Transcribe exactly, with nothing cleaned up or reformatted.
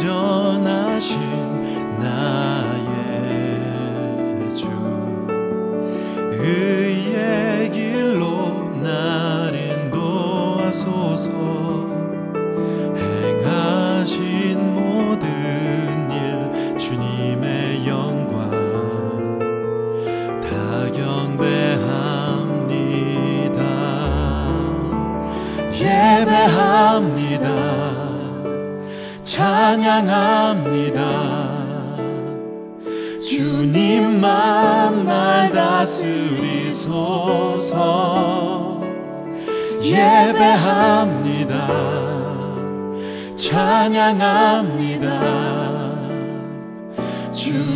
온전하신 나의 주, 의의 길로 날 인도하소서. 행하신 모든 일 주님의 영광 다 경배합니다. 예배합니다. 찬양합니다. 주님만 날 다스리소서. 예배합니다. 찬양합니다. 주